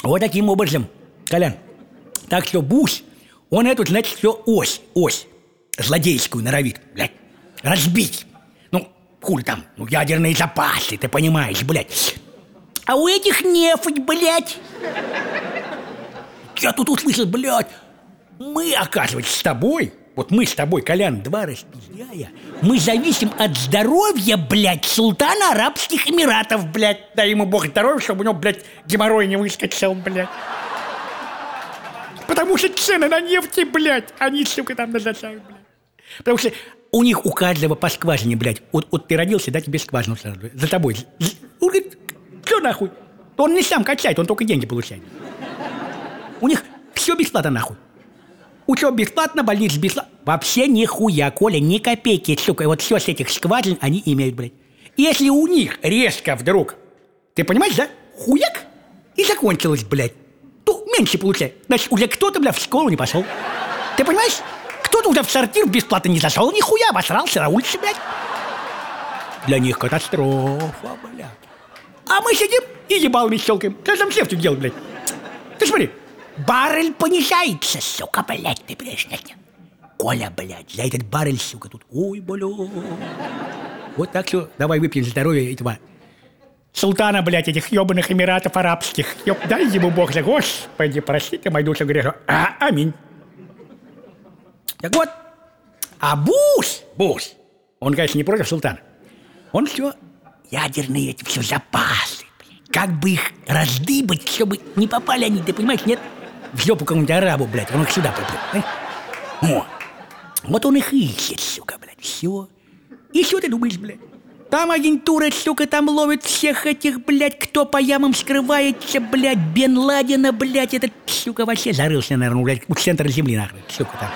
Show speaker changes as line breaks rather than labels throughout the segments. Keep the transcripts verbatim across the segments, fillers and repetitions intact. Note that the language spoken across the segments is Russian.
Вот таким образом, Колян. Так что Бусь, он эту, значит, все ось, ось злодейскую норовит, блядь, разбить. Ну, хули там, ну, ядерные запасы, ты понимаешь, блядь. А у этих нефть, блядь. Я тут услышал, блядь, мы, оказывается, с тобой, вот мы с тобой, Колян, два распиздяя, мы зависим от здоровья, блядь, султана Арабских Эмиратов, блядь. Дай ему бог здоровья, чтобы у него, блядь, геморрой не выскочил, блядь. Потому что цены на нефти, блядь, они, сука, там назначают, блядь. Потому что у них у каждого по скважине, блядь. Вот, вот ты родился, да, тебе скважину сразу. За тобой. Он говорит, что нахуй? Он не сам качает, он только деньги получает. У них все бесплатно, нахуй. Учеб бесплатно, больница бесплатно. Вообще нихуя, Коля, ни копейки, сука. И вот все с этих скважин они имеют, блядь. Если у них резко вдруг, ты понимаешь, да? Хуяк, и закончилось, блядь. То меньше получает. Значит, уже кто-то, блядь, в школу не пошел. Ты понимаешь? Кто-то уже в сортир бесплатно не зашел, нихуя, обосрался на улице, блядь. Для них катастрофа, блядь. А мы сидим и ебалами щелкаем. Что там нефтью делать, блядь? Ты смотри, баррель понижается, сука, блядь, ты, блядь, нет. Коля, блядь, за этот баррель, сука, тут, ой, блядь. Вот так что давай выпьем за здоровье этого султана, блядь, этих ебаных Эмиратов Арабских. Ёб, дай ему бог за Господи, простите мою душу греха. А, аминь. Так вот, а Бусь, Бусь, он, конечно, не против султана. Он все ядерные эти все запасы, блядь. Как бы их раздыбать, чтобы не попали они, ты понимаешь, нет? В жопу какому-нибудь арабу, блядь, он их сюда приплыл. О, вот он их ищет, сука, блядь, все. И что ты думаешь, блядь? Там агентура, сука, там ловит всех этих, блядь, кто по ямам скрывается, блядь, Бен Ладена, блядь, этот, сука, вообще зарылся, наверное, блядь, у центра земли, нахуй, сука, там.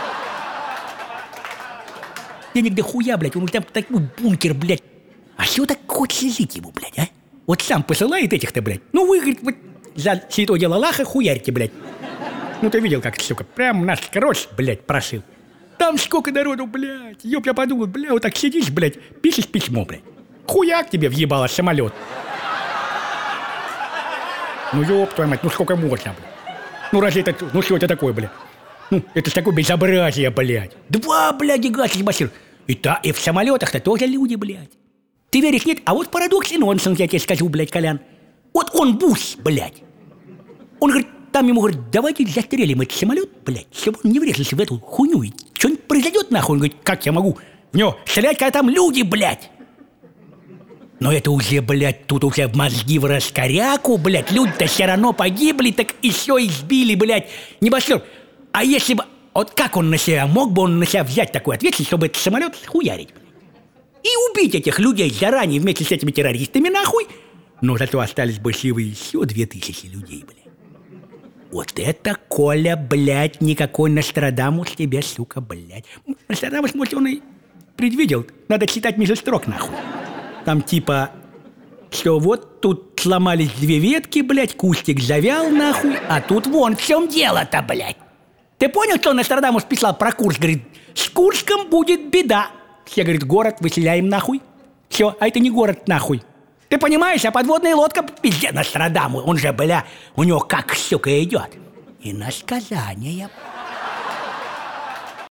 Денег до хуя, блядь, он там такой бункер, блядь. А чего так хочется жить ему, блядь, а? Вот сам посылает этих-то, блядь. Ну вы, говорит, вот за святое дело Аллаха хуярьте, блядь. Ну ты видел, как, сука, прям наш короче, блядь, прошил. Там сколько народу, блядь. Ёб, я подумал, бля, вот так сидишь, блядь, пишешь письмо, блядь. Хуяк тебе въебало самолет. Ну ёб твою мать, ну сколько можно, блядь. Ну разве это, ну что это такое, блядь? Ну, это ж такое безобразие, блядь. Два, блядь, гасить бассейн. И, та, и в самолетах-то тоже люди, блядь. Ты веришь, нет? А вот парадокс и нонсенс, я тебе скажу, блядь, Колян. Вот он Бусь, блядь. Он говорит, там ему говорит, давайте застрелим этот самолет, блядь, чтобы он не врезался в эту хуйню. И что-нибудь произойдет, нахуй. Он говорит, как я могу в него стрелять, когда там люди, блядь? Но это уже, блядь, тут уже мозги в раскоряку, блядь. Люди-то все равно погибли, так еще избили, блядь, небоскреб. А если бы... Вот как он на себя... Мог бы он на себя взять такую ответственность, чтобы этот самолет хуярить? И убить этих людей заранее вместе с этими террористами, нахуй? Но зато остались бы живы еще две тысячи людей, блядь. Вот это, Коля, блядь, никакой Нострадамус тебе, сука, блядь. Нострадамус, может, он и предвидел. Надо читать между строк, нахуй. Там типа... Что вот тут сломались две ветки, блядь, кустик завял, нахуй. А тут вон в чем дело-то, блядь. Ты понял, что Нострадамус писал про Курск? Говорит, с Курском будет беда. Все, говорит, город выселяем нахуй. Все, а это не город нахуй. Ты понимаешь, а подводная лодка, пиздец, Нострадамус, он же, бля, у него как, сука, идет. И насказание.